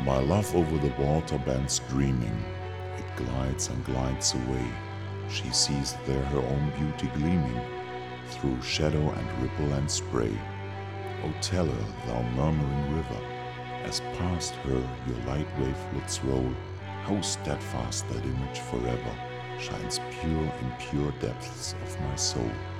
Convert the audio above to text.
My love over the water bends dreaming, it glides and glides away. She sees there her own beauty gleaming, through shadow and ripple and spray. O tell her, thou murmuring river, as past her your light wavelets roll, how steadfast that image forever shines pure in pure depths of my soul.